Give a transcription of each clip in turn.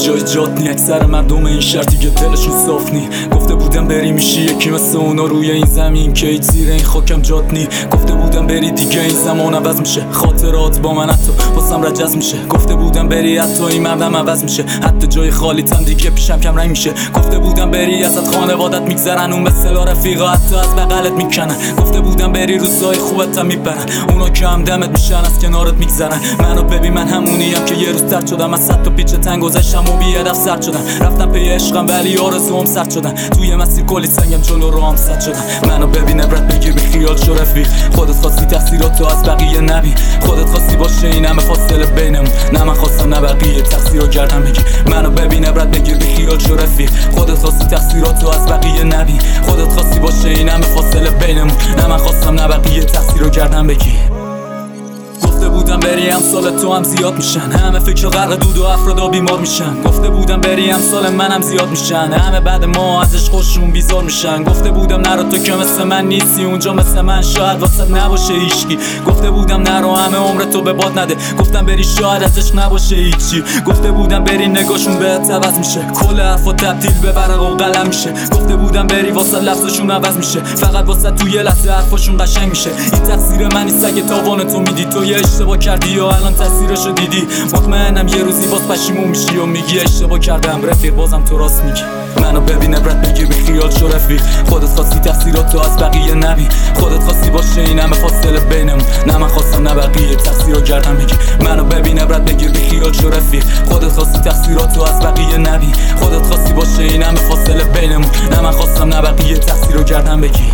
جای جات نی. اکثر مردم این شهر دیگه دلشون صاف نی. گفته بودم بری میشی یکی مثل اونا روی این زمین که هیچ زیر این خاکم جات نی. گفته بودم بری دیگه این زمان عوض میشه، خاطرات با من حتی واسم رجز میشه. گفته بودم بری حتی این مردم عوض میشه، حتی جای خالیتم دیگه پیشم کم رنگ میشه. گفته بودم بری ازت خانوادت میگذرن، اون به اصطلاح رفیقا حتی از بغلت میکنن. گفته بودم بری روزای خوبت هم میبرن، اونا که همدمت میشن از کنارت میگذرن. منو ببین من همونیم که یه روز ترد شدم، از صد تا پیچ تنگ گذشتم و بی هدف سرد شدم. رفتم پی عشقم ولی آرزوام سرد شدن، توی مسیر کلی سنگم جلو راهم سد شدن. منو ببین عبرت بگیر بی خیال شو رفیق، خودت خواستی تقصیراتو از بقیه نبین، خودت خواستی باشه این همه فاصله بینمون، نه من خواستم نه بقیه تقصیرو گردن بگیر. منو ببین عبرت بگیر بی خیال شو رفیق، خودت خواستی تقصیراتو از بقیه نبین، خودت خواستی باشه این همه فاصله بینمون، نه من خواستم نه بقیه تقصیرو گردن بگیر. گفته بودم بری امسال تو هم زیاد میشن، همه فکر غرق دود و افرادا بیمار میشن. گفته بودم بری امسال منم زیاد میشن، همه بعد ما ازش خوششون بیزار میشن. گفته بودم نرو تو که مثل من نیستی، اونجا مثل من شاید واسه نباشه هیچکی. گفته بودم نرو همه عمر تو به باد نده، گفتم بری شاید ازش نباشه هیچی. گفته بودم بری نگاهشون بهت عوض میشه، کل حرفا تبدیل به ورق و قلم میشه. گفته بودم بری واسه لفظشون عوض میشه، فقط واسه تو یه لحظه حرفاشون قشنگ میشه. این تقصیر من نیست اگه تاوان تو میدی، تو یه اشتباه کردی یا الان تاثیرشو دیدی. مطمئنم یه روزی باز پشیمون میشی و میگی اشتباه کردم رفیق، بازم تو راست میگی. منو ببین عبرت بگیر بی خیال شو رفیق، خودت خواستی تقصیراتو از بقیه نبین، خودت خواستی باشه این همه فاصله بینمون، نه من خواستم نه بقیه تقصیرو گردن بگیر. منو ببین عبرت بگیر بی خیال شو رفیق، خودت خواستی تقصیراتو از بقیه نبین، خودت خواستی باشه این همه فاصله بینمون، نه من خواستم نه بقیه تقصیرو گردن بگیر.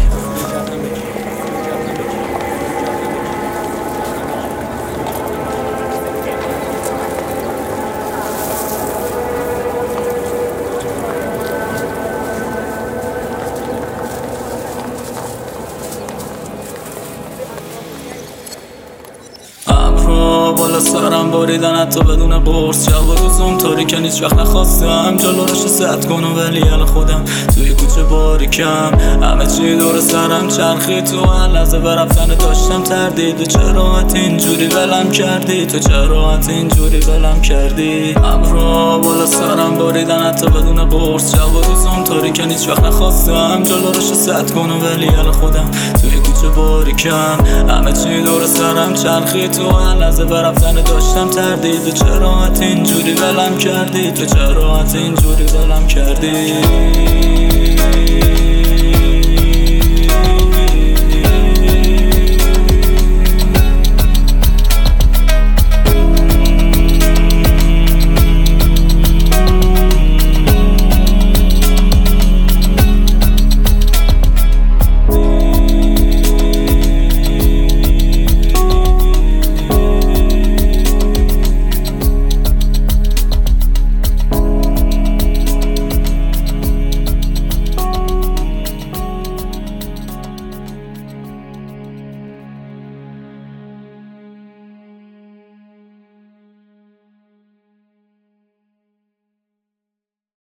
بالا سرم باریدن حتی بدون قرص، شب و روزم تاریکن هیچ وقت نخواستم جلو روش سد کنم، ولی حال خودم توی کوچه باریکم، همه چی دور سرم چرخی، تو هر لحظه به رفتن داشتم تردید. تو چرا اینجوری ولم کردی، تو چرا اینجوری ولم کردی. ابرا بالا سرم باریدن حتی بدون قرص، شب و روزم تاریکن هیچ وقت نخواستم جلو روش سد کنم، ولی حال خودم توی کوچه باریکم، همه چی دور سرم چرخی، تو هر لحظه به رفتن داشتم تردید. تو چرا اینجوری ولم کردی، تو چرا اینجوری ولم کردی.